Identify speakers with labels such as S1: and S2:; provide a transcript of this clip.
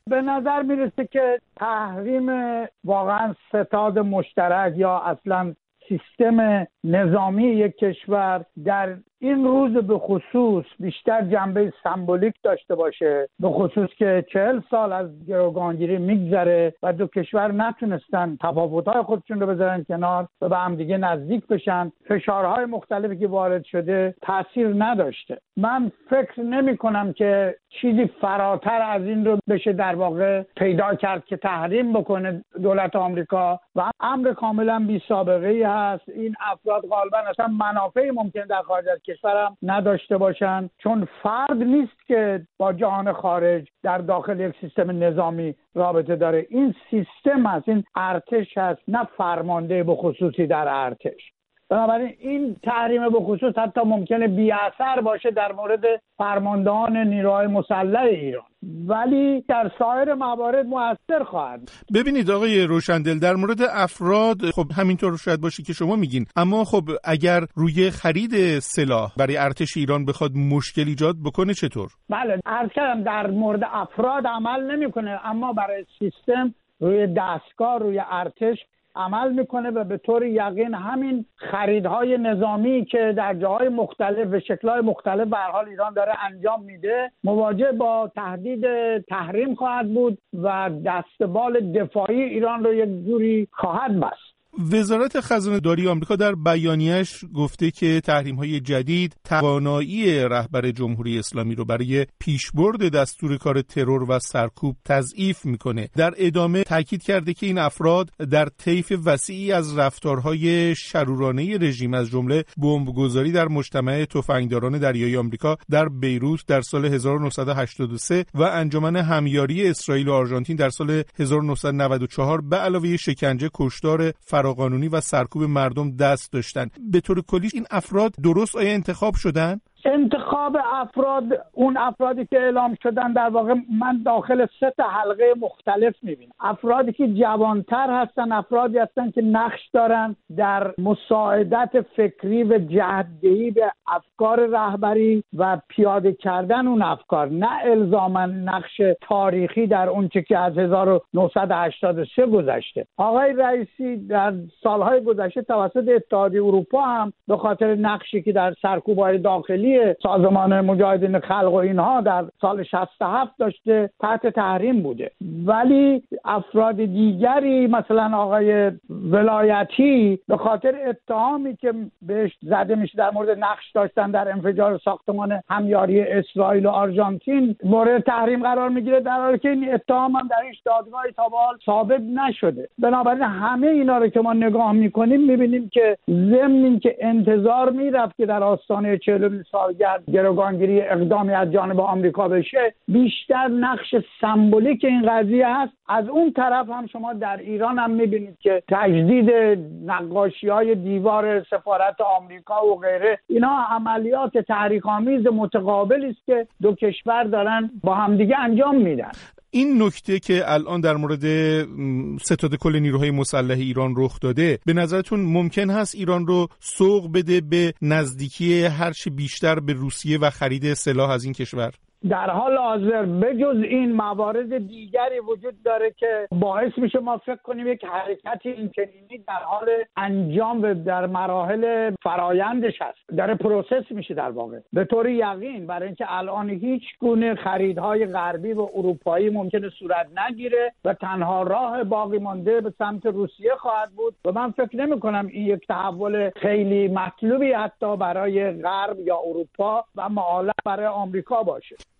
S1: به نظر میرسه که تحریم واقعا ستاد مشترک یا اصلا سیستم نظامی یک کشور در این روز به خصوص بیشتر جنبه سمبولیک داشته باشه، به خصوص که 40 سال از گروگانگیری میگذره و دو کشور نتونستن تفاوت‌های خودشون رو بذارن کنار و به هم دیگه نزدیک بشن. فشارهای مختلفی که وارد شده تاثیر نداشته. من فکر نمی کنم که چیزی فراتر از این رو بشه در واقع پیدا کرد که تحریم بکنه دولت آمریکا و امر کاملا بی سابقه ای هست. این افراد غالبا اصلا منافعی ممکن در خارج از کشورم نداشته باشن، چون فرد نیست که با جهان خارج در داخل یک سیستم نظامی رابطه داره. این سیستم هست، این ارتش هست، نه فرمانده به خصوصی در ارتش. بنابراین این تحریم به خصوص حتی ممکنه بی اثر باشه در مورد فرماندهان نیروهای مسلح ایران، ولی در سایر موارد مؤثر خواهد.
S2: ببینید آقای روشندل، در مورد افراد خب همینطور شاید باشه که شما میگین، اما خب اگر روی خرید سلاح برای ارتش ایران بخواد مشکل ایجاد بکنه چطور؟
S1: بله، عرض کردم در مورد افراد عمل نمیکنه، اما برای سیستم روی دستگاه، روی ارتش عمل میکنه و به طور یقین همین خریدهای نظامی که در جاهای مختلف و شکل‌های مختلف به هر حال ایران داره انجام میده مواجه با تهدید تحریم خواهد بود و دستبال دفاعی ایران رو یک جوری خواهد بست.
S2: وزارت خزانه داری آمریکا در بیانیه‌اش گفته که تحریم‌های جدید توانایی رهبر جمهوری اسلامی رو برای پیشبرد دستور کار ترور و سرکوب تضعیف میکنه. در ادامه تاکید کرده که این افراد در طیف وسیعی از رفتارهای شرورانه رژیم از جمله بمبگذاری در مجتمع تفنگداران دریایی آمریکا در بیروت در سال 1983 و انجمن همیاری اسرائیل و آرژانتین در سال 1994 به علاوه شکنجه، کشتار قانونی و سرکوب مردم دست داشتن. به طور کلی این افراد درست آیا انتخاب شدن؟
S1: انتخاب افراد، اون افرادی که اعلام شدن، در واقع من داخل 3 حلقه مختلف میبینم. افرادی که جوانتر هستن، افرادی هستن که نقش دارن در مساعدت فکری و جهت‌دهی به افکار رهبری و پیاده کردن اون افکار، نه الزاماً نقش تاریخی در اون چه که از 1983 گذشته. آقای رئیسی در سالهای گذشته توسط اتحادیه اروپا هم به خاطر نقشی که در سرکوب‌های داخلی سازمان مجاهدین خلق و اینها در سال 67 داشته تحت تحریم بوده، ولی افراد دیگری مثلا آقای ولایتی به خاطر اتهامی که بهش زده میشه در مورد نقش داشتن در انفجار ساختمان همیاری اسرائیل و آرژانتین مورد تحریم قرار میگیره، در حالی که این اتهام هم در هیچ دادگاهی تا به حال ثابت نشده. بنابراین همه اینا رو که ما نگاه میکنیم میبینیم که ضمن این که انتظار میرفت که در آستانه 40 سالگرد گروگانگیری اقدامی از جانب آمریکا بشه، بیشتر نقش سمبولیک این قضیه هست. از اون طرف هم شما در ایران هم میبینید که تجدید نقاشی‌های دیوار سفارت آمریکا و غیره، اینا عملیات تحریک‌آمیز متقابلی است که دو کشور دارن با همدیگه انجام میدن.
S2: این نکته که الان در مورد ستاد کل نیروهای مسلح ایران رخ داده، به نظرتون ممکن هست ایران رو سوق بده به نزدیکی هرچی بیشتر به روسیه و خرید سلاح از این کشور؟
S1: در حال حاضر بجز این موارد دیگری وجود داره که باعث میشه ما فکر کنیم یک حرکتی اینچنینی در حال انجام و در مراحل فرایندش هست، داره پروسس میشه در واقع به طور یقین، برای اینکه الان هیچ گونه خریدهای غربی و اروپایی ممکنه صورت نگیره و تنها راه باقی مانده به سمت روسیه خواهد بود و من فکر نمی کنم این یک تحول خیلی مطلوبی حتی برای غرب یا اروپا و معالم برای آمریکا باشه.